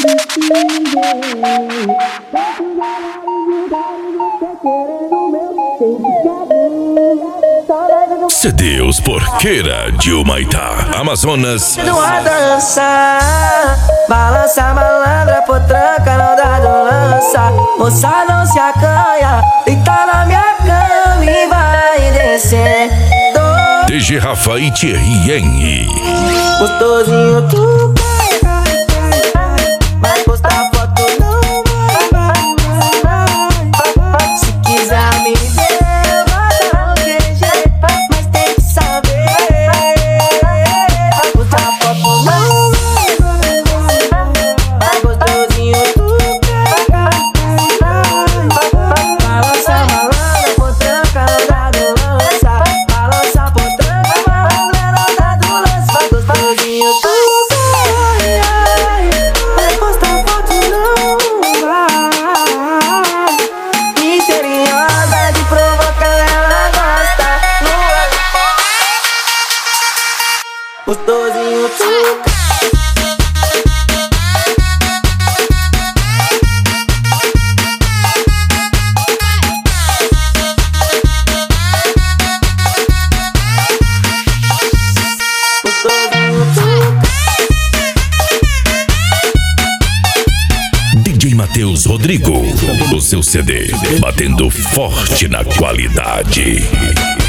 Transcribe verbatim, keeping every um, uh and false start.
C D Os Porqueira de Humaitá, Amazonas. Não a dançar, balança malandra, potranca, não dá do lança. Moça não se acanha, deita na minha cama e vai descer. D G Rafa e Thierry Henry. Gostosinho tu vai postar foto não vai. Se quiser me ver, vai dar um jeito, mas tem que saber. Vai postar foto não vai. Gostosinho tu balança malandra, potranca, não dá do lança. Balança potranca, malandra, não dá do lança. Vai gostosinho tu vai postar foto não vai. Misteriosa de provocar, ela gosta. Gostosinho tu. D J Matheus Rodrigo, o seu C D, batendo forte na qualidade.